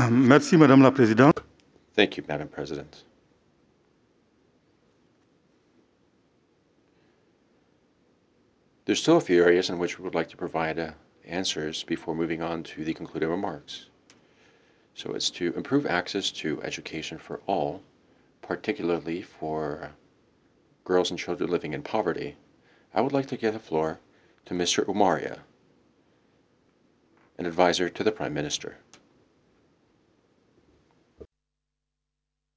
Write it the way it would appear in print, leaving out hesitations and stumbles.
Merci, Madame la Présidente. Thank you, Madam President. There's still a few areas in which we would like to provide answers before moving on to the concluding remarks. So it's to improve access to education for all, particularly for girls and children living in poverty. I would like to give the floor to Mr. Umaria, an advisor to the Prime Minister.